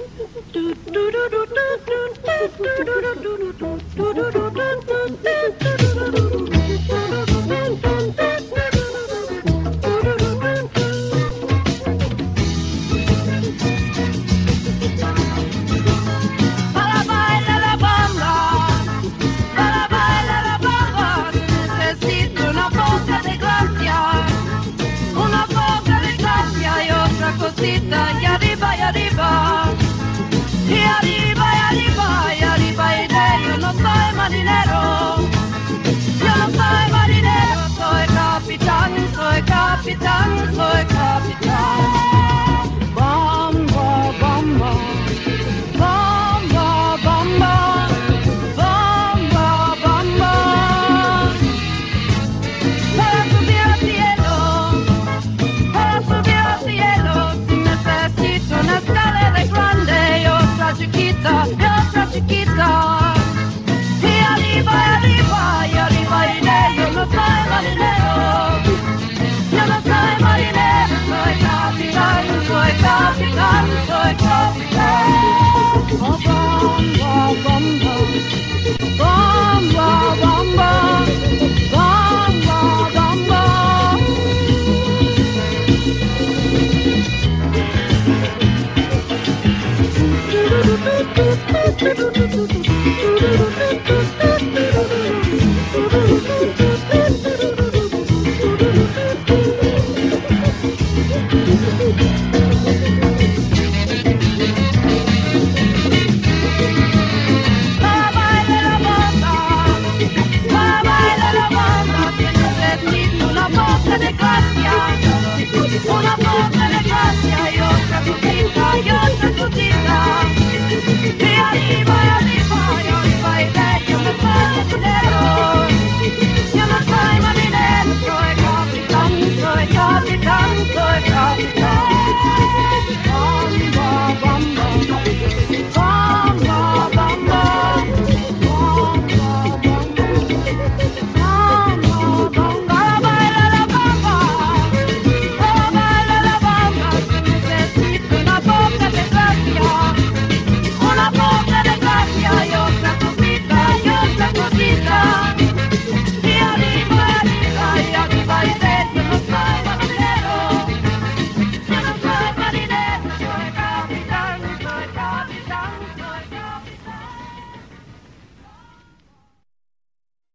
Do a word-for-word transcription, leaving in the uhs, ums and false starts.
Para bailar la bamba, para bailar la bamba, necesito una poca de gracia, una poca de gracia y otra cosita y arriba y arriba. Y arriba y arriba y arriba iré, yo no soy marinero, yo no soy marinero, soy capitán, soy capitán, soy capitán. Bamba, bamba, bamba, bamba, bamba, bamba. Para subir al cielo, para subir al cielo, si necesito una escalera grande y otra chiquita, y otra chiquita. Y arriba, y arriba, y arriba iré, yo no soy marinero, yo no soy marinero, soy capitán, soy capitán, soy capitán. Oh, bomba, bomba, bomba, bomba, bomba,